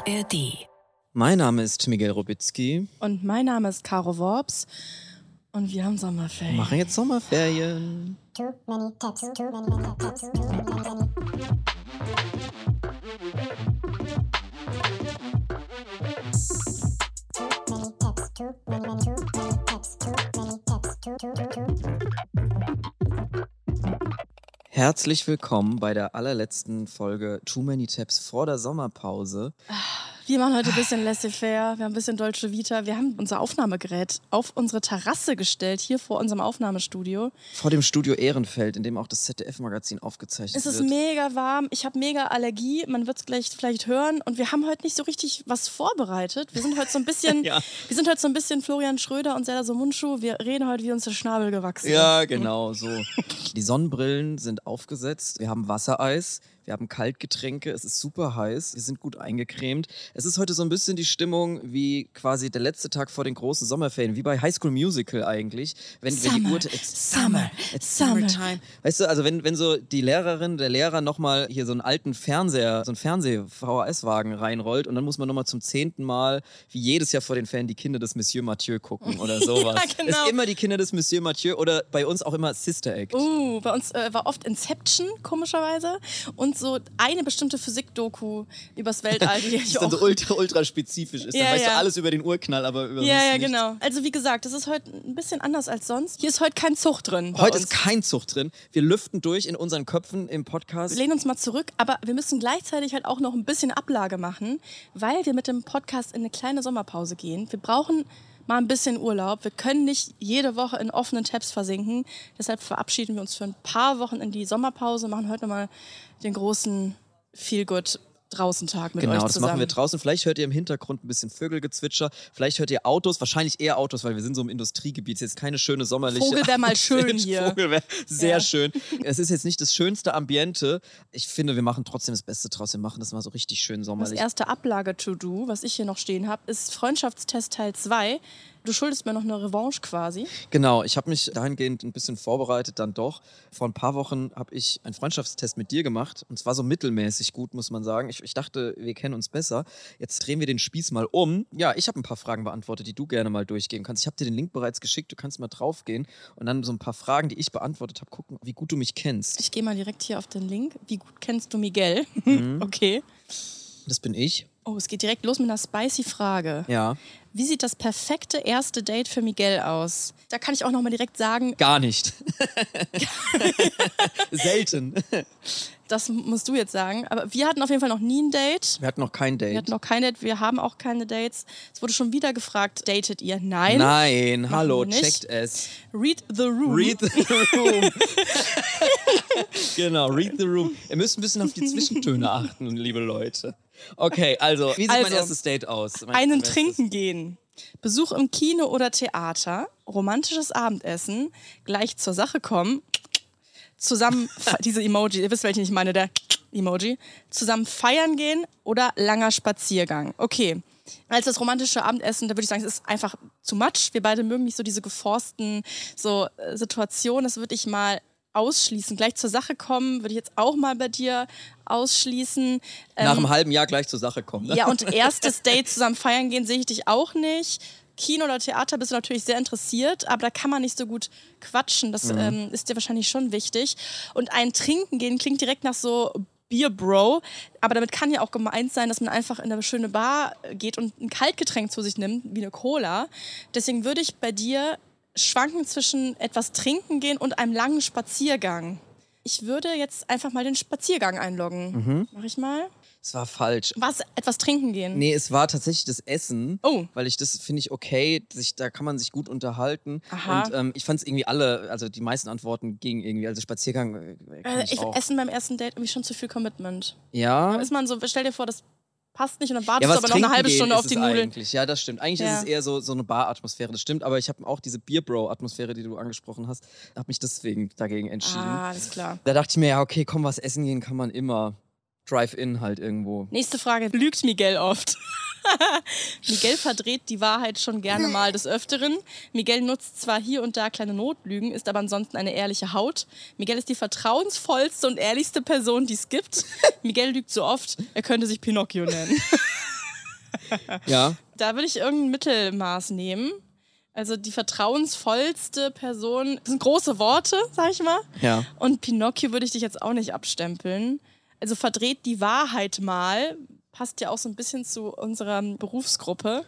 ARD. Mein Name ist Miguel Robitzky. Und mein Name ist Caro Worps. Und wir haben Sommerferien. Wir machen jetzt Sommerferien. Too many tabs, too many tabs, too many. Herzlich willkommen bei der allerletzten Folge Too Many Tabs vor der Sommerpause. Wir machen heute ein bisschen laissez-faire, wir haben ein bisschen Dolce Vita. Wir haben unser Aufnahmegerät auf unsere Terrasse gestellt, hier vor unserem Aufnahmestudio. Vor dem Studio Ehrenfeld, in dem auch das ZDF-Magazin aufgezeichnet wird. Es ist mega warm, ich habe mega Allergie, man wird es gleich vielleicht hören. Und wir haben heute nicht so richtig was vorbereitet. Wir sind heute so ein bisschen, Ja. wir sind heute so ein bisschen Florian Schröder und Serdar Somuncu. Wir reden heute, wie uns der Schnabel gewachsen ist. Ja, genau so. Die Sonnenbrillen sind aufgesetzt, wir haben Wassereis, wir haben Kaltgetränke, es ist super heiß, wir sind gut eingecremt. Es ist heute so ein bisschen die Stimmung wie quasi der letzte Tag vor den großen Sommerferien, wie bei High School Musical eigentlich. Wenn die Uhr, it's summertime. Weißt du, also wenn so die Lehrerin, der Lehrer nochmal hier so einen alten Fernseher, so einen Fernseh-VHS-Wagen reinrollt und dann muss man nochmal zum 10. Mal, wie jedes Jahr vor den Ferien, die Kinder des Monsieur Mathieu gucken oder sowas. Ja, genau. Ist immer die Kinder des Monsieur Mathieu oder bei uns auch immer Sister Act. Bei uns war oft Inception, komischerweise. Und so eine bestimmte Physik-Doku übers Weltall. Die Das ist dann so ultra spezifisch ist. Dann Ja, weißt du ja. alles über den Urknall, aber über Ja, sonst ja, nicht. genau. Also wie gesagt, das ist heute ein bisschen anders als sonst. Hier ist heute kein Zug drin. bei Heute uns. ist kein Zug drin. Wir lüften durch in unseren Köpfen im Podcast. Wir lehnen uns mal zurück, aber wir müssen gleichzeitig halt auch noch ein bisschen Ablage machen, weil wir mit dem Podcast in eine kleine Sommerpause gehen. Wir brauchen mal ein bisschen Urlaub. Wir können nicht jede Woche in offenen Tabs versinken. Deshalb verabschieden wir uns für ein paar Wochen in die Sommerpause, machen heute nochmal den großen Feel-Good Draußentag mit euch Genau, zusammen. das machen wir draußen. Vielleicht hört ihr im Hintergrund ein bisschen Vögelgezwitscher. Vielleicht hört ihr Autos, wahrscheinlich eher Autos, weil wir sind so im Industriegebiet. Es ist jetzt keine schöne sommerliche Vogel wäre mal schön hier. Vogel wäre sehr Ja. schön. Es ist jetzt nicht das schönste Ambiente. Ich finde, wir machen trotzdem das Beste draus. Wir machen das mal so richtig schön Das sommerlich. erste Ablage-To-Do, was ich hier noch stehen habe, ist Freundschaftstest Teil 2. Du schuldest mir noch eine Revanche quasi. Genau, ich habe mich dahingehend ein bisschen vorbereitet dann doch. Vor ein paar Wochen habe ich einen Freundschaftstest mit dir gemacht und zwar so mittelmäßig gut, muss man sagen. Ich dachte, wir kennen uns besser. Jetzt drehen wir den Spieß mal um. Ja, ich habe ein paar Fragen beantwortet, die du gerne mal durchgehen kannst. Ich habe dir den Link bereits geschickt, du kannst mal draufgehen und dann so ein paar Fragen, die ich beantwortet habe, gucken, wie gut du mich kennst. Ich gehe mal direkt hier auf den Link. Wie gut kennst du Miguel? Okay. Das bin ich. Oh, es geht direkt los mit einer spicy Frage. Ja. Wie sieht das perfekte erste Date für Miguel aus? Da kann ich auch noch mal direkt sagen, Gar nicht. Selten. das musst du jetzt sagen. Aber wir hatten auf jeden Fall noch nie ein Date. Wir hatten noch kein Date. Wir hatten noch kein Date. Wir haben auch keine Dates. Es wurde schon wieder gefragt, datet ihr? Nein. Nein, hallo, wir nicht. checkt es. Read the room. Read the room. Genau, read the room. Ihr müsst ein bisschen auf die Zwischentöne achten, liebe Leute. Okay, also, wie sieht mein erstes Date aus? Einen trinken gehen. Besuch im Kino oder Theater. Romantisches Abendessen. Gleich zur Sache kommen. Zusammen, diese Emoji, ihr wisst, welchen ich meine, der Emoji. Zusammen feiern gehen oder langer Spaziergang. Okay. Als das romantische Abendessen, da würde ich sagen, es ist einfach too much. Wir beide mögen nicht so diese geforsten Situationen. Das würde ich mal ausschließen. Gleich zur Sache kommen, würde ich jetzt auch mal bei dir ausschließen. Nach einem halben Jahr gleich zur Sache kommen. Ne? Ja, und erstes Date zusammen feiern gehen sehe ich dich auch nicht. Kino oder Theater bist du natürlich sehr interessiert, aber da kann man nicht so gut quatschen. Das ist dir wahrscheinlich schon wichtig. Und ein Trinken gehen klingt direkt nach so Beer Bro, aber damit kann ja auch gemeint sein, dass man einfach in eine schöne Bar geht und ein Kaltgetränk zu sich nimmt, wie eine Cola. Deswegen würde ich bei dir schwanken zwischen etwas trinken gehen und einem langen Spaziergang. Ich würde jetzt einfach mal den Spaziergang einloggen. Mach ich mal. Es war falsch. Was? Etwas trinken gehen? Nee, es war tatsächlich das Essen, Oh. weil ich das finde ich okay, da kann man sich gut unterhalten. Aha. Und ich fand es irgendwie also die meisten Antworten gingen irgendwie, also Spaziergang kann ich auch. Essen beim ersten Date irgendwie schon zu viel Commitment. Ja. Ist man so, stell dir vor, das passt nicht und dann Ja, wartest was du aber noch eine trinken halbe gehen Stunde ist auf die es Nudeln. eigentlich. Ja, das stimmt. Eigentlich Ja. ist es eher so eine Bar-Atmosphäre, das stimmt. Aber ich habe auch diese Beer-Bro-Atmosphäre, die du angesprochen hast, habe mich deswegen dagegen entschieden. Ah, alles klar. Da dachte ich mir, ja, okay, komm, was essen gehen kann man immer. Drive-In halt irgendwo. Nächste Frage. Lügt Miguel oft? Miguel verdreht die Wahrheit schon gerne mal des Öfteren. Miguel nutzt zwar hier und da kleine Notlügen, ist aber ansonsten eine ehrliche Haut. Miguel ist die vertrauensvollste und ehrlichste Person, die es gibt. Miguel lügt so oft, er könnte sich Pinocchio nennen. Ja. Da würde ich irgendein Mittelmaß nehmen. Also die vertrauensvollste Person, das sind große Worte, sag ich mal. Ja. Und Pinocchio würde ich dich jetzt auch nicht abstempeln. Also verdreht die Wahrheit mal, passt ja auch so ein bisschen zu unserer Berufsgruppe.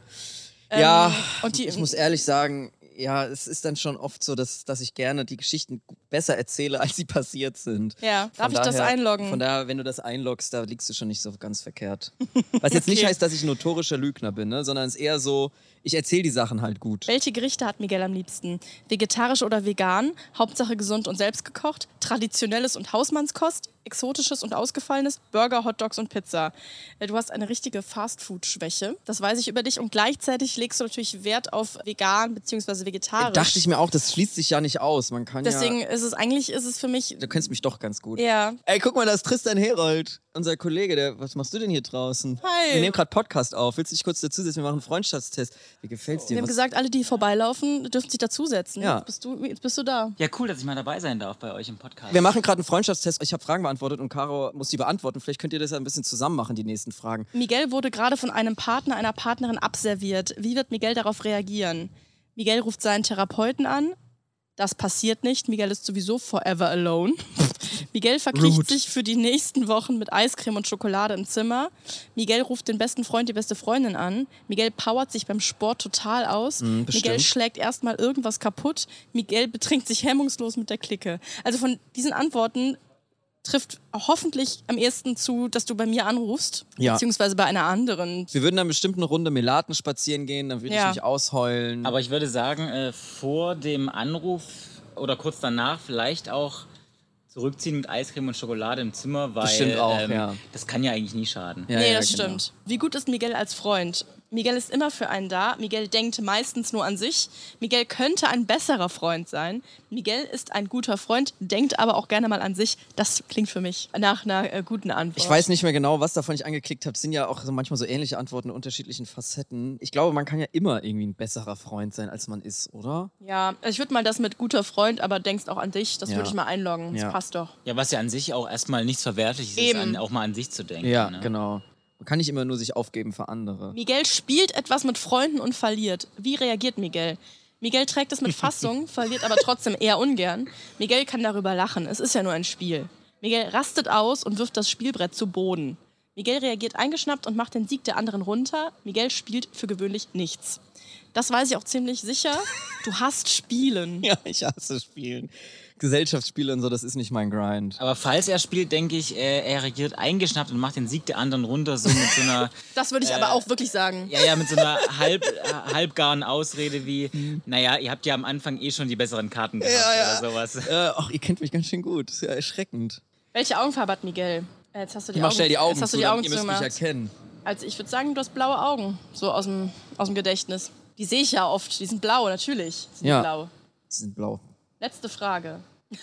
Ja, und die, ich muss ehrlich sagen, ja, es ist dann schon oft so, dass ich gerne die Geschichten besser erzähle, als sie passiert sind. Ja, darf Von ich das daher- einloggen? Von daher, wenn du das einloggst, da liegst du schon nicht so ganz verkehrt. Was jetzt nicht Okay. heißt, dass ich ein notorischer Lügner bin, ne? Sondern es ist eher so, ich erzähle die Sachen halt gut. Welche Gerichte hat Miguel am liebsten? Vegetarisch oder vegan? Hauptsache gesund und selbst gekocht? Traditionelles und Hausmannskost? Exotisches und ausgefallenes? Burger, Hotdogs und Pizza? Du hast eine richtige Fastfood-Schwäche. Das weiß ich über dich. Und gleichzeitig legst du natürlich Wert auf vegan bzw. vegetarisch. Dachte ich mir auch, das schließt sich ja nicht aus. Man kann Deswegen ja... ist es für mich... Du kennst mich doch ganz gut. Ja. Ey, guck mal, da ist Tristan Herold, unser Kollege. Was machst du denn hier draußen? Hi. Wir nehmen gerade Podcast auf. Willst du dich kurz dazusetzen? Wir machen einen Freundschaftstest. Wie gefällt's dir? Wir haben gesagt, alle, die vorbeilaufen, dürfen sich dazusetzen. Ja. Jetzt bist du da. Ja, cool, dass ich mal dabei sein darf bei euch im Podcast. Wir machen gerade einen Freundschaftstest. Ich habe Fragen beantwortet und Caro muss die beantworten. Vielleicht könnt ihr das ja ein bisschen zusammen machen, die nächsten Fragen. Miguel wurde gerade von einem Partner, einer Partnerin abserviert. Wie wird Miguel darauf reagieren? Miguel ruft seinen Therapeuten an. Das passiert nicht. Miguel ist sowieso forever alone. Miguel verkriecht Rude. sich für die nächsten Wochen mit Eiscreme und Schokolade im Zimmer. Miguel ruft den besten Freund, die beste Freundin an. Miguel powert sich beim Sport total aus. Miguel bestimmt. schlägt erstmal irgendwas kaputt. Miguel betrinkt sich hemmungslos mit der Clique. Also von diesen Antworten trifft hoffentlich am ehesten zu, dass du bei mir anrufst, Ja. beziehungsweise bei einer anderen. Wir würden dann bestimmt eine Runde Melaten spazieren gehen, dann würde Ja. ich mich ausheulen. Aber ich würde sagen, vor dem Anruf oder kurz danach vielleicht auch zurückziehen mit Eiscreme und Schokolade im Zimmer, weil Bestimmt auch, ja. das kann ja eigentlich nie schaden. Ja, Nee, ja, das genau. stimmt. Wie gut ist Miguel als Freund? Miguel ist immer für einen da. Miguel denkt meistens nur an sich. Miguel könnte ein besserer Freund sein. Miguel ist ein guter Freund, denkt aber auch gerne mal an sich. Das klingt für mich nach einer guten Antwort. Ich weiß nicht mehr genau, was davon ich angeklickt habe. Es sind ja auch so manchmal so ähnliche Antworten in unterschiedlichen Facetten. Ich glaube, man kann ja immer irgendwie ein besserer Freund sein, als man ist, oder? Ja, ich würde mal das mit guter Freund, aber denkst auch an dich. Das Ja. würde ich mal einloggen. Das Ja. passt doch. Ja, was ja an sich auch erstmal nichts Verwerfliches ist, Eben. auch mal an sich zu denken. Ja, ne? genau. Man kann nicht immer nur sich aufgeben für andere. Miguel spielt etwas mit Freunden und verliert. Wie reagiert Miguel? Miguel trägt es mit Fassung, verliert aber trotzdem eher ungern. Miguel kann darüber lachen. Es ist ja nur ein Spiel. Miguel rastet aus und wirft das Spielbrett zu Boden. Miguel reagiert eingeschnappt und macht den Sieg der anderen runter. Miguel spielt für gewöhnlich nichts. Das weiß ich auch ziemlich sicher. Du hasst Spielen. Ja, ich hasse Spielen. Gesellschaftsspiele und so, das ist nicht mein Grind. Aber falls er spielt, denke ich, er reagiert eingeschnappt und macht den Sieg der anderen runter, so mit so einer, Das würde ich aber auch wirklich sagen. ja, mit so einer halbgaren Ausrede wie, naja, ihr habt ja am Anfang schon die besseren Karten gehabt oder sowas. Ach, ihr kennt mich ganz schön gut. Das ist ja erschreckend. Welche Augenfarbe hat Miguel? Jetzt hast du die Ich mach Augen, schnell die Augen jetzt hast du zu, die dann- Augen ihr müsst mich zugemacht. erkennen. Also ich würde sagen, du hast blaue Augen, so aus dem Gedächtnis. Die sehe ich ja oft, die sind blau, natürlich. Sind Ja. die blau. Sie sind blau. Letzte Frage.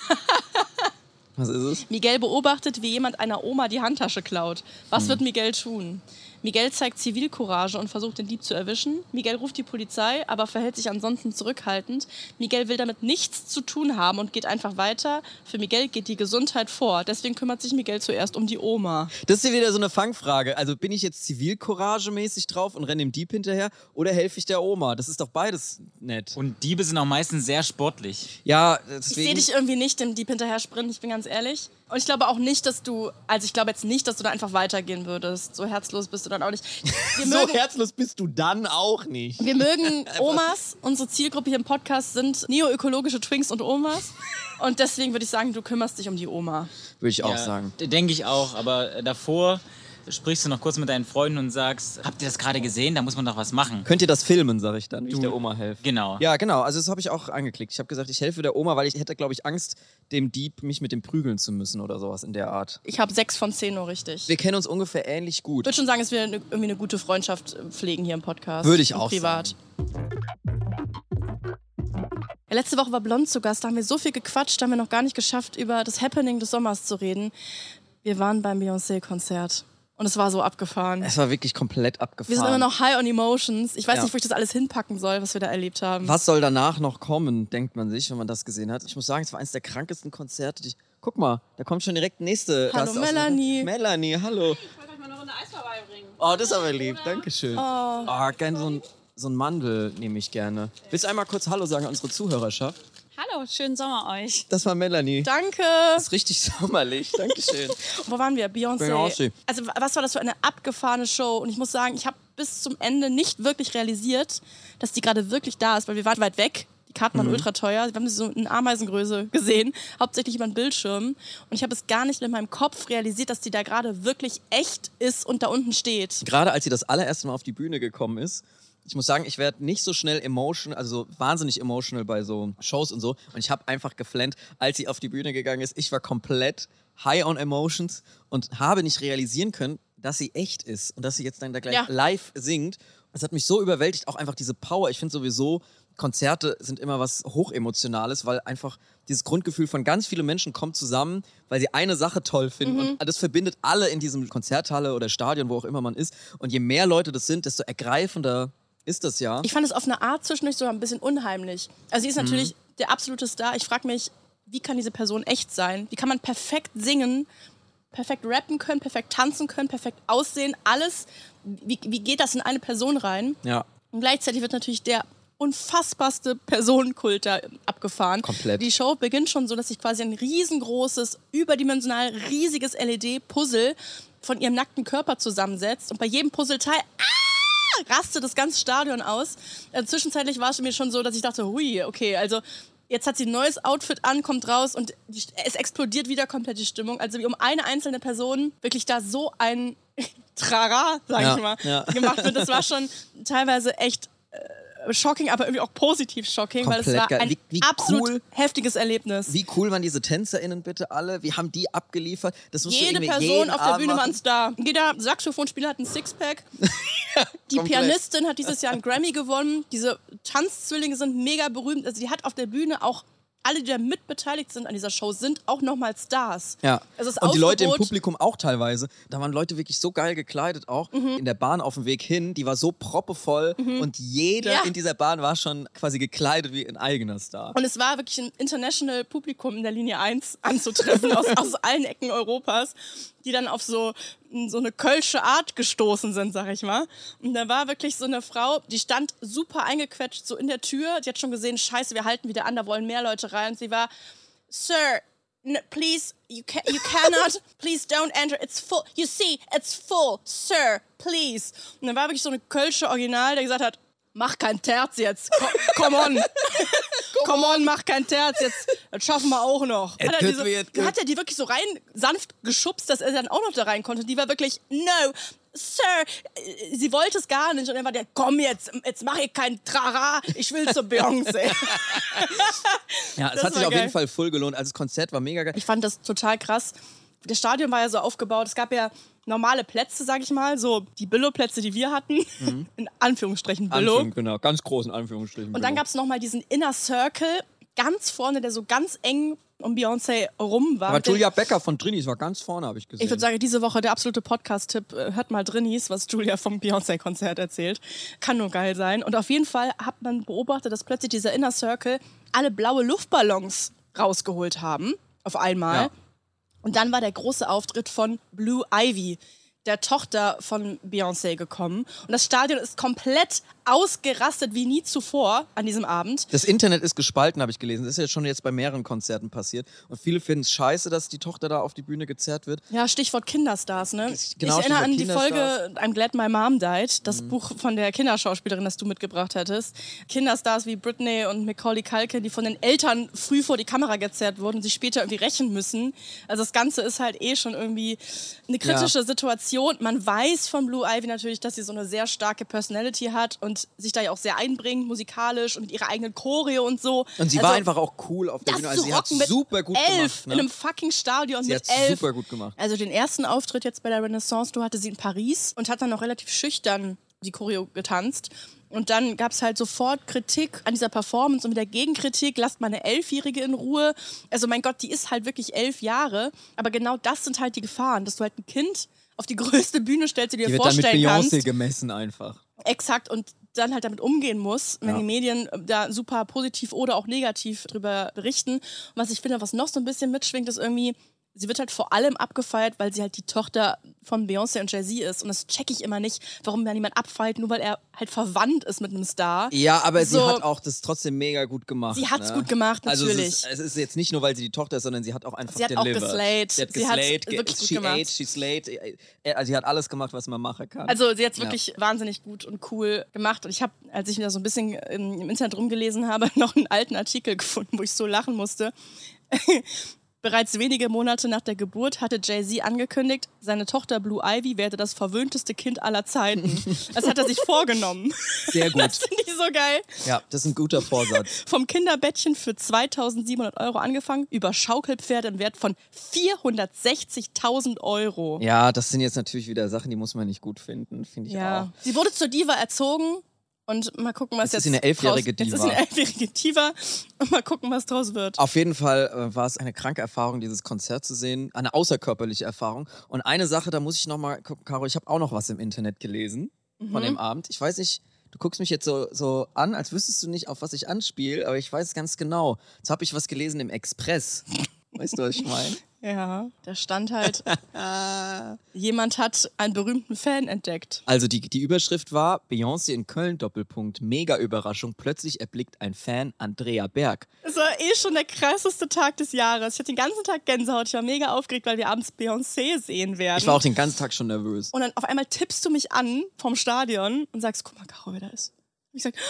Was ist es? Miguel beobachtet, wie jemand einer Oma die Handtasche klaut. Was wird Miguel tun? Miguel zeigt Zivilcourage und versucht, den Dieb zu erwischen. Miguel ruft die Polizei, aber verhält sich ansonsten zurückhaltend. Miguel will damit nichts zu tun haben und geht einfach weiter. Für Miguel geht die Gesundheit vor. Deswegen kümmert sich Miguel zuerst um die Oma. Das ist hier wieder so eine Fangfrage. Also bin ich jetzt zivilcouragemäßig drauf und renne dem Dieb hinterher oder helfe ich der Oma? Das ist doch beides nett. Und Diebe sind auch meistens sehr sportlich. Ja, Ich sehe deswegen... dich irgendwie nicht dem Dieb hinterher sprinten, ich bin ganz ehrlich. Und ich glaube auch nicht, dass du, also ich glaube jetzt nicht, dass du da einfach weitergehen würdest. So herzlos bist du dann auch nicht. Wir so mögen, herzlos bist du dann auch nicht. wir mögen Omas. Unsere Zielgruppe hier im Podcast sind neoökologische Twinks und Omas. Und deswegen würde ich sagen, du kümmerst dich um die Oma. Würde ich auch Ja, sagen. Denke ich auch, aber davor sprichst du noch kurz mit deinen Freunden und sagst, habt ihr das gerade gesehen? Da muss man doch was machen. Könnt ihr das filmen, sag ich dann, wie ich der Oma helfe. Genau. Ja, genau. Also das habe ich auch angeklickt. Ich habe gesagt, ich helfe der Oma, weil ich hätte, glaube ich, Angst, dem Dieb mich mit dem prügeln zu müssen oder sowas in der Art. Ich habe 6 von 10 nur richtig. Wir kennen uns ungefähr ähnlich gut. Ich würde schon sagen, dass wir irgendwie eine gute Freundschaft pflegen hier im Podcast. Würde ich und auch privat. Ja, letzte Woche war Blond zu Gast, da haben wir so viel gequatscht, da haben wir noch gar nicht geschafft, über das Happening des Sommers zu reden. Wir waren beim Beyoncé-Konzert und es war so abgefahren. Es war wirklich komplett abgefahren. Wir sind immer noch high on emotions. Ich weiß Ja. nicht, wo ich das alles hinpacken soll, was wir da erlebt haben. Was soll danach noch kommen, denkt man sich, wenn man das gesehen hat. Ich muss sagen, es war eines der krankesten Konzerte. Guck mal, da kommt schon direkt nächste Hallo, Gast aus- Melanie. Melanie, hallo. Ich wollte euch mal eine Runde Eis vorbeibringen. Oh, das ist aber lieb. Dankeschön. Oh, gerne so ein Mandel nehme ich gerne. Willst du einmal kurz Hallo sagen an unsere Zuhörerschaft? Hallo, schönen Sommer euch. Das war Melanie. Danke. Das ist richtig sommerlich. Dankeschön. Wo waren wir? Beyoncé. Also was war das für eine abgefahrene Show? Und ich muss sagen, ich habe bis zum Ende nicht wirklich realisiert, dass die gerade wirklich da ist, weil wir waren weit weg. Die Karten waren ultra teuer. Wir haben sie so in Ameisengröße gesehen, hauptsächlich über den Bildschirm. Und ich habe es gar nicht in meinem Kopf realisiert, dass die da gerade wirklich echt ist und da unten steht. Gerade als sie das allererste Mal auf die Bühne gekommen ist, ich muss sagen, ich werde nicht so schnell so wahnsinnig emotional bei so Shows und so. Und ich habe einfach geflennt, als sie auf die Bühne gegangen ist. Ich war komplett high on emotions und habe nicht realisieren können, dass sie echt ist und dass sie jetzt dann da gleich live singt. Das hat mich so überwältigt, auch einfach diese Power. Ich finde sowieso, Konzerte sind immer was Hochemotionales, weil einfach dieses Grundgefühl von ganz vielen Menschen kommt zusammen, weil sie eine Sache toll finden. Und das verbindet alle in diesem Konzerthalle oder Stadion, wo auch immer man ist. Und je mehr Leute das sind, desto ergreifender ist das ja. Ich fand es auf eine Art zwischendurch sogar ein bisschen unheimlich. Also sie ist natürlich der absolute Star. Ich frage mich, wie kann diese Person echt sein? Wie kann man perfekt singen, perfekt rappen können, perfekt tanzen können, perfekt aussehen, alles. Wie geht das in eine Person rein? Ja. Und gleichzeitig wird natürlich der unfassbarste Personenkult da abgefahren. Komplett. Die Show beginnt schon so, dass sich quasi ein riesengroßes, überdimensional riesiges LED-Puzzle von ihrem nackten Körper zusammensetzt. Und bei jedem Puzzleteil rastet das ganze Stadion aus. Zwischenzeitlich war es mir schon so, dass ich dachte, hui, okay, also jetzt hat sie ein neues Outfit an, kommt raus und es explodiert wieder komplett die Stimmung. Also wie um eine einzelne Person wirklich da so ein Trara, sag ich mal, gemacht wird. Das war schon teilweise echt shocking, aber irgendwie auch positiv shocking, komplett weil es war geil. ein Wie absolut cool, heftiges Erlebnis. Wie cool waren diese TänzerInnen bitte alle? Wie haben die abgeliefert? Das musst Jede du irgendwie Person jeden auf der Abend Bühne war machen. ein Star. Jeder Saxophonspieler hat ein Sixpack. Die komplett. Pianistin hat dieses Jahr einen Grammy gewonnen. Diese Tanzzwillinge sind mega berühmt. Also die hat auf der Bühne auch alle, die da mitbeteiligt sind an dieser Show, sind auch nochmal Stars. Ja. Also das Und die Leute im Aufgebot- Publikum auch teilweise. Da waren Leute wirklich so geil gekleidet auch. In der Bahn auf dem Weg hin, die war so proppevoll. Und jeder in dieser Bahn war schon quasi gekleidet wie ein eigener Star. Und es war wirklich ein international Publikum in der Linie 1 anzutreffen, aus allen Ecken Europas, die dann auf so eine kölsche Art gestoßen sind, sag ich mal. Und da war wirklich so eine Frau, die stand super eingequetscht so in der Tür. Die hat schon gesehen, scheiße, wir halten wieder an, da wollen mehr Leute rein. Und sie war, Sir, please, you cannot, please don't enter, it's full. You see, it's full, Sir, please. Und dann war wirklich so eine kölsche Original, der gesagt hat, mach kein Terz jetzt, come on. Come on, mach kein Terz, jetzt, das schaffen wir auch noch. Hat er die wirklich so rein sanft geschubst, dass er dann auch noch da rein konnte. Die war wirklich, no, Sir, sie wollte es gar nicht. Und er war der, komm jetzt mach ich kein Trara, ich will zur Beyoncé. Ja, es hat sich auf jeden Fall voll gelohnt. Also das Konzert war mega geil. Ich fand das total krass. Das Stadion war ja so aufgebaut, es gab ja normale Plätze, sag ich mal, so die Billo-Plätze, die wir hatten, in Anführungsstrichen Billo. Genau, ganz großen Anführungsstrichen. Und dann gab es nochmal diesen Inner Circle, ganz vorne, der so ganz eng um Beyoncé rum war. Aber Julia Becker von Drinis war ganz vorne, habe ich gesehen. Ich würde sagen, diese Woche der absolute Podcast-Tipp, hört mal Drinis, was Julia vom Beyoncé-Konzert erzählt. Kann nur geil sein. Und auf jeden Fall hat man beobachtet, dass plötzlich dieser Inner Circle alle blaue Luftballons rausgeholt haben, auf einmal. Ja. Und dann war der große Auftritt von Blue Ivy, der Tochter von Beyoncé, gekommen. Und das Stadion ist komplett ausgerastet wie nie zuvor an diesem Abend. Das Internet ist gespalten, habe ich gelesen. Das ist ja schon jetzt bei mehreren Konzerten passiert. Und viele finden es scheiße, dass die Tochter da auf die Bühne gezerrt wird. Ja, Stichwort Kinderstars, ne? Genau, ich erinnere an die Stichwort Folge I'm Glad My Mom Died, das Buch von der Kinderschauspielerin, das du mitgebracht hattest. Kinderstars wie Britney und Macaulay Culkin, die von den Eltern früh vor die Kamera gezerrt wurden und sich später irgendwie rächen müssen. Also das Ganze ist halt schon irgendwie eine kritische Situation. Man weiß von Blue Ivy natürlich, dass sie so eine sehr starke Personality hat und sich da ja auch sehr einbringt, musikalisch und mit ihrer eigenen Choreo und so. Und sie war einfach auch cool auf der Bühne. Also sie hat super gut gemacht. Ne? In einem fucking Stadion sie mit hat 11. super gut gemacht. Also den ersten Auftritt jetzt bei der Renaissance Tour hatte sie in Paris und hat dann noch relativ schüchtern die Choreo getanzt. Und dann gab es halt sofort Kritik an dieser Performance und wieder Gegenkritik, lasst meine 11-Jährige in Ruhe. Also mein Gott, die ist halt wirklich 11 Jahre. Aber genau das sind halt die Gefahren, dass du halt ein Kind auf die größte Bühne stellst, die du dir vorstellen Die wird dann mit kannst. Beyoncé gemessen einfach. Exakt, und dann halt damit umgehen muss, wenn die Medien da super positiv oder auch negativ drüber berichten. Und was ich finde, was noch so ein bisschen mitschwingt, ist irgendwie, sie wird halt vor allem abgefeiert, weil sie halt die Tochter von Beyoncé und Jay-Z ist. Und das check ich immer nicht, warum da niemand abfällt, nur weil er halt verwandt ist mit einem Star. Ja, aber sie So. hat auch das trotzdem mega gut gemacht. Sie hat's ne? gut gemacht, natürlich. Also es ist jetzt nicht nur, weil sie die Tochter ist, sondern sie hat auch einfach Sie hat auch delivered. geslayed. Sie hat Sie hat's geslayed, wirklich gut she gemacht. ate, she slayed. Also sie hat alles gemacht, was man machen kann. Also sie hat es wirklich wahnsinnig gut und cool gemacht. Und ich habe, als ich mir da so ein bisschen im Internet rumgelesen habe, noch einen alten Artikel gefunden, wo ich so lachen musste. Bereits wenige Monate nach der Geburt hatte Jay-Z angekündigt, seine Tochter Blue Ivy werde das verwöhnteste Kind aller Zeiten. Das hat er sich vorgenommen. Sehr gut. Das finde ich so geil. Ja, das ist ein guter Vorsatz. Vom Kinderbettchen für 2.700 € angefangen, über Schaukelpferde im Wert von 460.000 €. Ja, das sind jetzt natürlich wieder Sachen, die muss man nicht gut finden, finde ich auch. Sie wurde zur Diva erzogen. Und mal gucken, was Jetzt ist jetzt sie eine 11-jährige draus- Jetzt ist Diva. sie eine 11-jährige Diva. Und mal gucken, was draus wird. Auf jeden Fall war es eine kranke Erfahrung, dieses Konzert zu sehen. Eine außerkörperliche Erfahrung. Und eine Sache, da muss ich nochmal gucken, Caro, ich habe auch noch was im Internet gelesen von dem Abend. Ich weiß nicht, du guckst mich jetzt so an, als wüsstest du nicht, auf was ich anspiele, aber ich weiß es ganz genau. Jetzt habe ich was gelesen im Express. Weißt du, was ich meine? Ja, da stand halt, jemand hat einen berühmten Fan entdeckt. Also die Überschrift war, Beyoncé in Köln, Doppelpunkt, Mega-Überraschung, plötzlich erblickt ein Fan Andrea Berg. Es war schon der krasseste Tag des Jahres. Ich hatte den ganzen Tag Gänsehaut. Ich war mega aufgeregt, weil wir abends Beyoncé sehen werden. Ich war auch den ganzen Tag schon nervös. Und dann auf einmal tippst du mich an vom Stadion und sagst, guck mal, Caro, wer da ist. Und ich sag,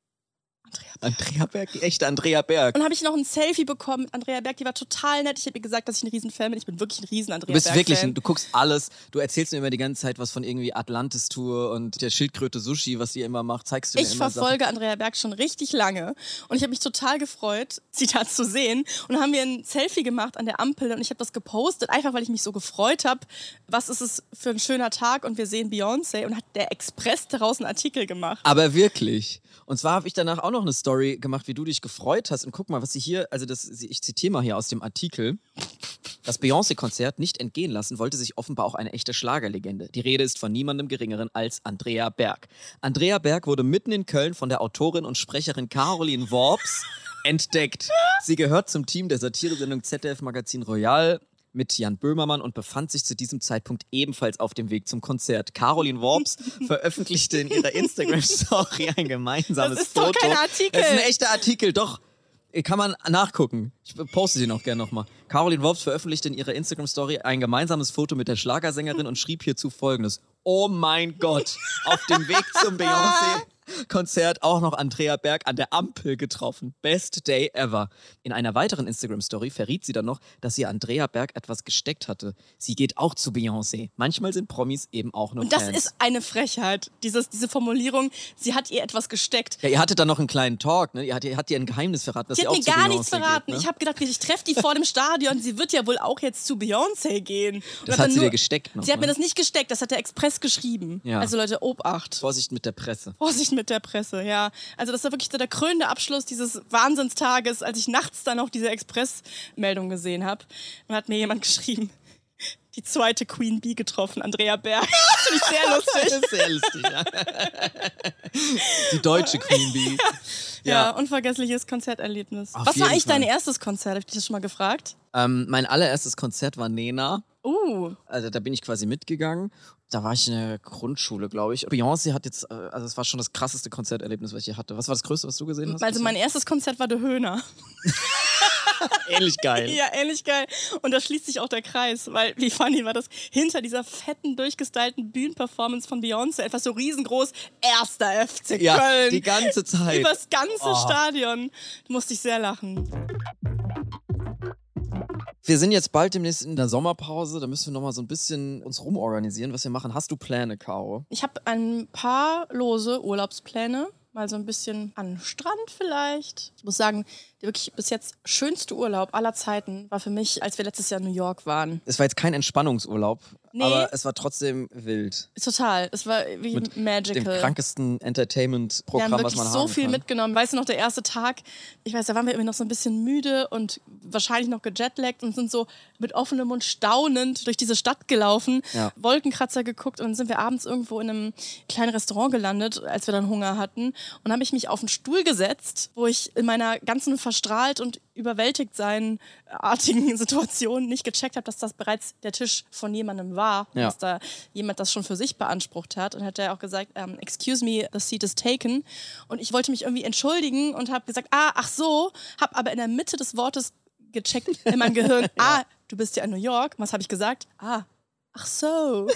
Andrea Berg, die echte Andrea Berg. Und dann habe ich noch ein Selfie bekommen mit Andrea Berg, die war total nett. Ich habe ihr gesagt, dass ich ein Riesenfan bin. Ich bin wirklich ein Riesen-Andrea Du bist Berg-Fan. wirklich, du guckst alles, du erzählst mir immer die ganze Zeit was von irgendwie Atlantis-Tour und der Schildkröte Sushi, was sie immer macht, zeigst du mir Ich immer verfolge Andrea Berg schon richtig lange und ich habe mich total gefreut, sie da zu sehen. Und dann haben wir ein Selfie gemacht an der Ampel und ich habe das gepostet, einfach weil ich mich so gefreut habe. Was ist es für ein schöner Tag und wir sehen Beyoncé und hat der Express daraus einen Artikel gemacht. Aber wirklich. Und zwar habe ich danach auch noch eine Story gemacht, wie du dich gefreut hast. Und guck mal, was sie hier, also ich zitiere mal hier aus dem Artikel. Das Beyoncé-Konzert nicht entgehen lassen wollte sich offenbar auch eine echte Schlagerlegende. Die Rede ist von niemandem Geringeren als Andrea Berg. Andrea Berg wurde mitten in Köln von der Autorin und Sprecherin Caroline Worps entdeckt. Sie gehört zum Team der Satiresendung ZDF Magazin Royal mit Jan Böhmermann und befand sich zu diesem Zeitpunkt ebenfalls auf dem Weg zum Konzert. Caroline Worps veröffentlichte in ihrer Instagram-Story ein gemeinsames Das ist doch Foto. kein Artikel. Das ist ein echter Artikel, doch. Kann man nachgucken. Ich poste den auch gerne nochmal. Caroline Worps veröffentlichte in ihrer Instagram-Story ein gemeinsames Foto mit der Schlagersängerin und schrieb hierzu Folgendes. Oh mein Gott, auf dem Weg zum Beyoncé-Konzert auch noch Andrea Berg an der Ampel getroffen. Best day ever. In einer weiteren Instagram-Story verriet sie dann noch, dass ihr Andrea Berg etwas gesteckt hatte. Sie geht auch zu Beyoncé. Manchmal sind Promis eben auch nur Und das Fans. ist eine Frechheit, diese Formulierung, sie hat ihr etwas gesteckt. Ja, ihr hattet dann noch einen kleinen Talk, ne? Ihr hat ihr ein Geheimnis verraten, dass Sie sie hat auch mir zu gar Beyoncé nichts verraten. Geht, ne? Ich habe gedacht, ich treffe die vor dem Stadion. Sie wird ja wohl auch jetzt zu Beyoncé gehen. Und Das hab hat dann sie dir gesteckt noch, Sie hat mir ne? das nicht gesteckt, das hat der Express geschrieben. Ja. Also Leute, Obacht. Vorsicht mit der Presse. Vorsicht mit der Presse, ja. Also das war wirklich so der krönende Abschluss dieses Wahnsinnstages, als ich nachts dann auch diese Express-Meldung gesehen habe. Und hat mir jemand geschrieben, die zweite Queen Bee getroffen, Andrea Berg. Das finde ich sehr lustig. Das ist sehr lustig, ja. Die deutsche Queen Bee. Ja, unvergessliches Konzerterlebnis. Auf Was war jeden eigentlich Fall. dein erstes Konzert? Habe ich dich das schon mal gefragt? Mein allererstes Konzert war Nena. Uh, Also da bin ich quasi mitgegangen. Da war ich in der Grundschule, glaube ich. Beyoncé hat jetzt, also es war schon das krasseste Konzerterlebnis, was ich je hatte. Was war das Größte, was du gesehen hast? also mein erstes Konzert war der Höhner. Ähnlich geil. Ja, ähnlich geil. Und da schließt sich auch der Kreis, weil, wie funny war das, hinter dieser fetten, durchgestylten Bühnenperformance von Beyoncé, etwas so riesengroß, erster FC Ja, Köln. die ganze Zeit. Übers ganze Stadion. Da musste ich sehr lachen. Wir sind jetzt bald demnächst in der Sommerpause. Da müssen wir nochmal so ein bisschen uns rumorganisieren, was wir machen. Hast du Pläne, Caro? Ich habe ein paar lose Urlaubspläne. Mal so ein bisschen an den Strand vielleicht. Ich muss sagen, der wirklich bis jetzt schönste Urlaub aller Zeiten war für mich, als wir letztes Jahr in New York waren. Es war jetzt kein Entspannungsurlaub, Nee. aber es war trotzdem wild. Total. Es war wie Mit magical. Dem krankesten Wir Entertainment-Programm, haben was wirklich man so haben viel kann. mitgenommen. Weißt du noch, der erste Tag, ich weiß, da waren wir irgendwie noch so ein bisschen müde und wahrscheinlich noch gejetlaggt und sind so mit offenem Mund staunend durch diese Stadt gelaufen, Ja. Wolkenkratzer geguckt und dann sind wir abends irgendwo in einem kleinen Restaurant gelandet, als wir dann Hunger hatten. Und dann habe ich mich auf einen Stuhl gesetzt, wo ich in meiner ganzen verstrahlt und überwältigt sein artigen Situationen nicht gecheckt habe, dass das bereits der Tisch von jemandem war, Ja. dass da jemand das schon für sich beansprucht hat. Und hat er auch gesagt, excuse me, the seat is taken. Und ich wollte mich irgendwie entschuldigen und habe gesagt, ach so, habe aber in der Mitte des Wortes gecheckt in meinem Gehirn, du bist ja in New York. Was habe ich gesagt? Ach so.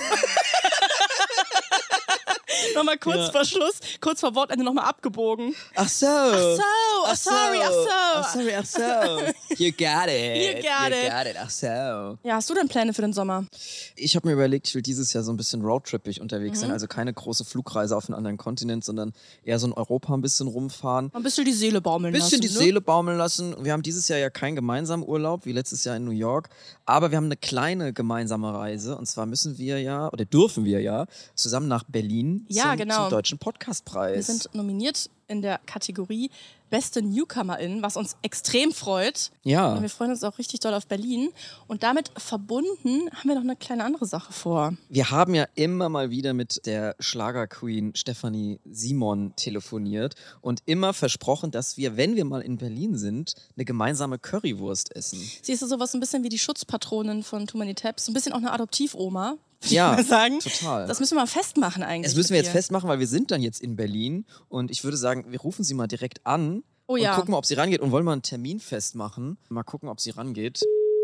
Nochmal kurz vor Schluss, kurz vor Wortende nochmal abgebogen. Ach so. Ach so, sorry. Ach so. You got it. You got it. Ach so. Ja, hast du denn Pläne für den Sommer? Ich habe mir überlegt, ich will dieses Jahr so ein bisschen roadtrippig unterwegs sein. Also keine große Flugreise auf einen anderen Kontinent, sondern eher so in Europa ein bisschen rumfahren. Ein bisschen die Seele baumeln lassen. Ein bisschen die Seele baumeln lassen. Wir haben dieses Jahr ja keinen gemeinsamen Urlaub, wie letztes Jahr in New York. Aber wir haben eine kleine gemeinsame Reise. Und zwar dürfen wir ja, zusammen nach Berlin zum Deutschen Podcastpreis. Wir sind nominiert in der Kategorie Beste Newcomerin, was uns extrem freut. Ja. Und wir freuen uns auch richtig doll auf Berlin. Und damit verbunden haben wir noch eine kleine andere Sache vor. Wir haben ja immer mal wieder mit der Schlagerqueen Stefanie Simon telefoniert und immer versprochen, dass wir, wenn wir mal in Berlin sind, eine gemeinsame Currywurst essen. Sie ist so sowas ein bisschen wie die Schutzpatronin von Too Many Tabs. So ein bisschen auch eine Adoptivoma. Ja, mal sagen. total. Das müssen wir mal festmachen eigentlich. Das müssen wir jetzt festmachen, weil wir sind dann jetzt in Berlin und ich würde sagen, wir rufen sie mal direkt an und gucken mal, ob sie rangeht und wollen mal einen Termin festmachen. Mal gucken, ob sie rangeht.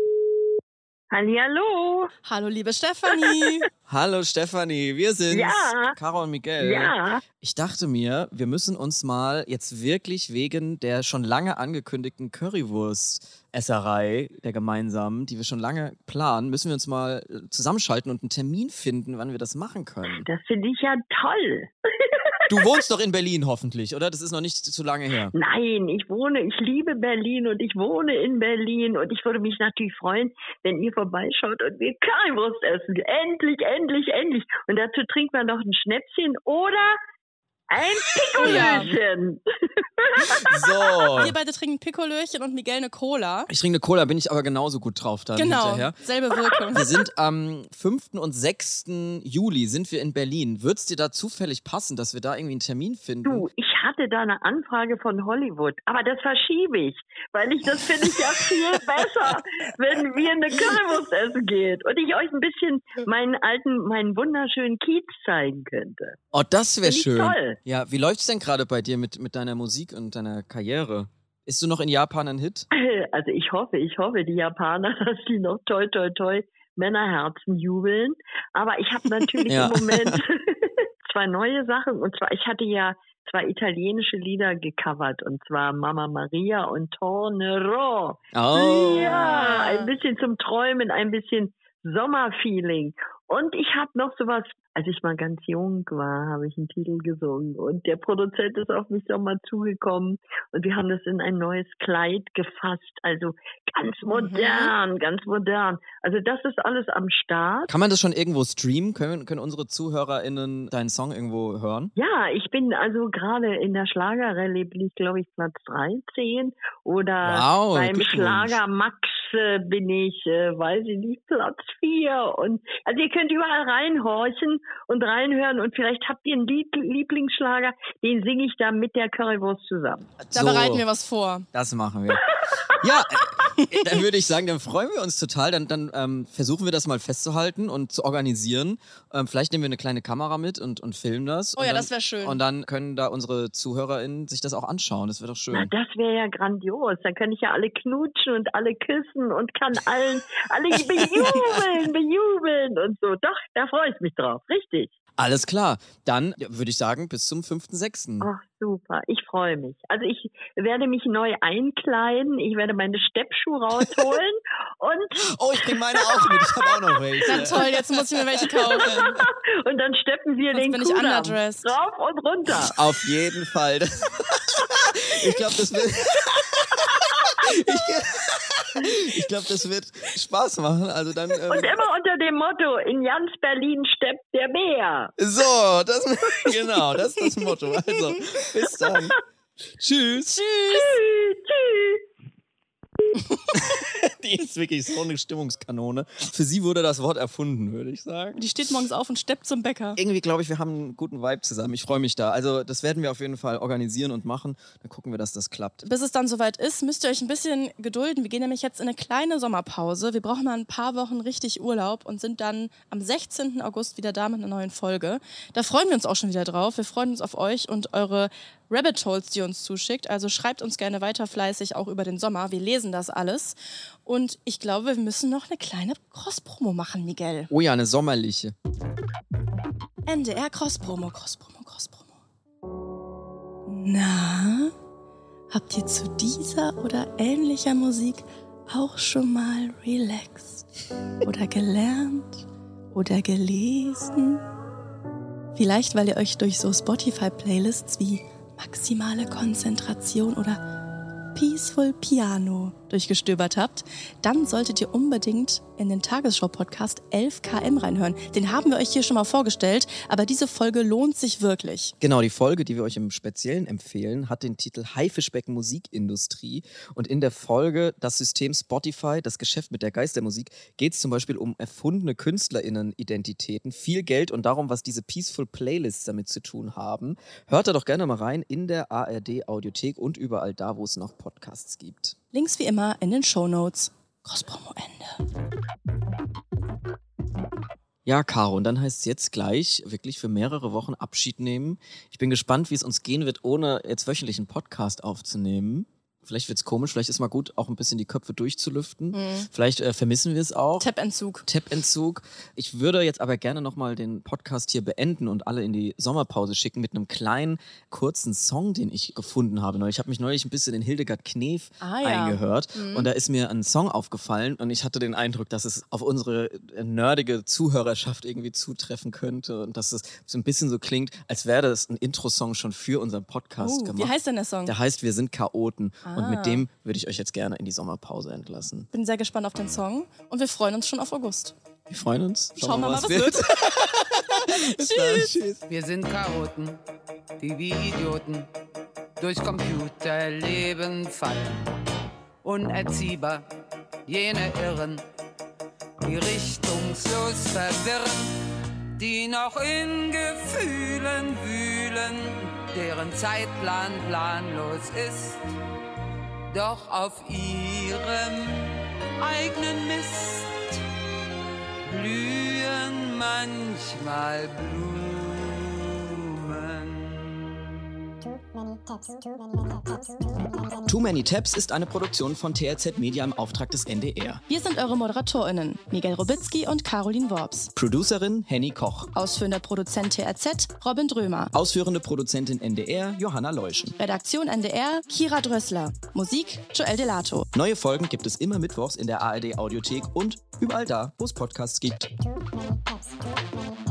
Hallihallo. Hallo, liebe Stefanie. Hallo Stefanie, wir sind's. Ja. Caro und Miguel. Ja. Ich dachte mir, wir müssen uns mal jetzt wirklich wegen der schon lange angekündigten Currywurst-Esserei, der gemeinsamen, die wir schon lange planen, müssen wir uns mal zusammenschalten und einen Termin finden, wann wir das machen können. Das finde ich ja toll. Du wohnst doch in Berlin hoffentlich, oder? Das ist noch nicht zu lange her. Nein, ich liebe Berlin und ich wohne in Berlin und ich würde mich natürlich freuen, wenn ihr vorbeischaut und wir Currywurst essen. Endlich. Und dazu trinkt man noch ein Schnäpschen oder ein Pikolöchen. So. Wir beide trinken Pikolöchen und Miguel eine Cola. Ich trinke eine Cola, bin ich aber genauso gut drauf dann hinterher. Selbe Wirkung. Wir sind am 5. und 6. Juli sind wir in Berlin. Wird es dir da zufällig passen, dass wir da irgendwie einen Termin finden? Du, ich hatte da eine Anfrage von Hollywood, aber das verschiebe ich, weil das finde ich ja viel besser, wenn wir eine Currywurst essen geht und ich euch ein bisschen meinen wunderschönen Kiez zeigen könnte. Oh, das wäre schön. Toll. Ja, wie läuft's denn gerade bei dir mit deiner Musik und deiner Karriere? Ist du noch in Japan ein Hit? Also ich hoffe, die Japaner, dass die noch toi Männerherzen jubeln. Aber ich habe natürlich im Moment 2 neue Sachen. Und zwar, ich hatte ja 2 italienische Lieder gecovert. Und zwar Mama Maria und Tornerò. Oh. Ja, ein bisschen zum Träumen, ein bisschen Sommerfeeling. Und ich habe noch sowas, als ich mal ganz jung war, habe ich einen Titel gesungen und der Produzent ist auf mich nochmal zugekommen und wir haben das in ein neues Kleid gefasst, also ganz modern, Also das ist alles am Start. Kann man das schon irgendwo streamen? Können unsere ZuhörerInnen deinen Song irgendwo hören? Ja, ich bin also gerade in der Schlagerrallye, bin ich glaube ich Platz 13 oder beim Schlager Max bin ich, weiß ich nicht, Platz 4 und also ihr könnt überall reinhorchen und reinhören und vielleicht habt ihr einen Lieblingsschlager, den singe ich da mit der Currywurst zusammen. Da bereiten wir was vor. Das machen wir. Ja, dann würde ich sagen, dann freuen wir uns total. Dann versuchen wir das mal festzuhalten und zu organisieren. Vielleicht nehmen wir eine kleine Kamera mit und filmen das. Oh ja, das wäre schön. Und dann können da unsere ZuhörerInnen sich das auch anschauen. Das wäre doch schön. Na, das wäre ja grandios. Dann kann ich ja alle knutschen und alle küssen und kann alle bejubeln und so. Doch, da freue ich mich drauf. Richtig. Alles klar. Dann würde ich sagen, bis zum 5.6. Ach, super. Ich freue mich. Also ich werde mich neu einkleiden. Ich werde meine Steppschuhe rausholen und... Oh, ich bringe meine auch mit. Ich habe auch noch welche. Na toll, jetzt muss ich mir welche kaufen. Und dann steppen wir den Kudamm rauf und runter. Auf jeden Fall. Ich glaube, das wird... Ich glaube, das wird Spaß machen. Also dann, und immer unter dem Motto, in ganz Berlin steppt der Bär. So, das ist das Motto. Also, bis dann. Tschüss. Tschüss. Tschüss. Die ist wirklich so eine Stimmungskanone. Für sie wurde das Wort erfunden, würde ich sagen. Die steht morgens auf und steppt zum Bäcker. Irgendwie glaube ich, wir haben einen guten Vibe zusammen. Ich freue mich da. Also das werden wir auf jeden Fall organisieren und machen. Dann gucken wir, dass das klappt. Bis es dann soweit ist, müsst ihr euch ein bisschen gedulden. Wir gehen nämlich jetzt in eine kleine Sommerpause. Wir brauchen mal ein paar Wochen richtig Urlaub und sind dann am 16. August wieder da mit einer neuen Folge. Da freuen wir uns auch schon wieder drauf. Wir freuen uns auf euch und eure Rabbit Holes, die ihr uns zuschickt. Also schreibt uns gerne weiter fleißig, auch über den Sommer. Wir lesen das alles. Und ich glaube, wir müssen noch eine kleine Cross-Promo machen, Miguel. Oh ja, eine sommerliche. NDR Cross-Promo. Na, habt ihr zu dieser oder ähnlicher Musik auch schon mal relaxed oder gelernt oder gelesen? Vielleicht, weil ihr euch durch so Spotify-Playlists wie Maximale Konzentration oder Peaceful Piano durchgestöbert habt, dann solltet ihr unbedingt in den Tagesschau-Podcast 11 km reinhören. Den haben wir euch hier schon mal vorgestellt, aber diese Folge lohnt sich wirklich. Genau, die Folge, die wir euch im Speziellen empfehlen, hat den Titel Haifischbecken Musikindustrie. Und in der Folge Das System Spotify, das Geschäft mit der Geistermusik, geht es zum Beispiel um erfundene KünstlerInnen-Identitäten, viel Geld und darum, was diese Peaceful Playlists damit zu tun haben. Hört da doch gerne mal rein in der ARD-Audiothek und überall da, wo es noch Podcasts gibt. Links wie immer in den Shownotes. Cross-Promo Ende. Ja, Caro, und dann heißt es jetzt gleich wirklich für mehrere Wochen Abschied nehmen. Ich bin gespannt, wie es uns gehen wird, ohne jetzt wöchentlich einen Podcast aufzunehmen. Vielleicht wird es komisch, vielleicht ist mal gut, auch ein bisschen die Köpfe durchzulüften. Vielleicht vermissen wir es auch. Tab-Entzug. Ich würde jetzt aber gerne nochmal den Podcast hier beenden und alle in die Sommerpause schicken mit einem kleinen, kurzen Song, den ich gefunden habe. Ich habe mich neulich ein bisschen in Hildegard Knef eingehört und da ist mir ein Song aufgefallen und ich hatte den Eindruck, dass es auf unsere nerdige Zuhörerschaft irgendwie zutreffen könnte und dass es so ein bisschen so klingt, als wäre das ein Intro-Song schon für unseren Podcast gemacht. Wie heißt denn der Song? Der heißt Wir sind Chaoten. Und mit dem würde ich euch jetzt gerne in die Sommerpause entlassen. Bin sehr gespannt auf den Song und wir freuen uns schon auf August. Wir freuen uns. Schauen wir mal, was wird. Tschüss. Wir sind Chaoten, die wie Idioten durch Computerleben fallen. Unerziehbar, jene Irren, die richtungslos verwirren, die noch in Gefühlen wühlen, deren Zeitplan planlos ist. Doch auf ihrem eigenen Mist blühen manchmal Blumen. Too Many Tabs ist eine Produktion von TRZ Media im Auftrag des NDR. Wir sind eure ModeratorInnen, Miguel Robitzky und Caroline Worps. Producerin Henny Koch. Ausführender Produzent TRZ, Robin Drömer. Ausführende Produzentin NDR, Johanna Leuschen. Redaktion NDR, Kira Drössler. Musik, Joel Delato. Neue Folgen gibt es immer mittwochs in der ARD Audiothek und überall da, wo es Podcasts gibt. Too many tabs.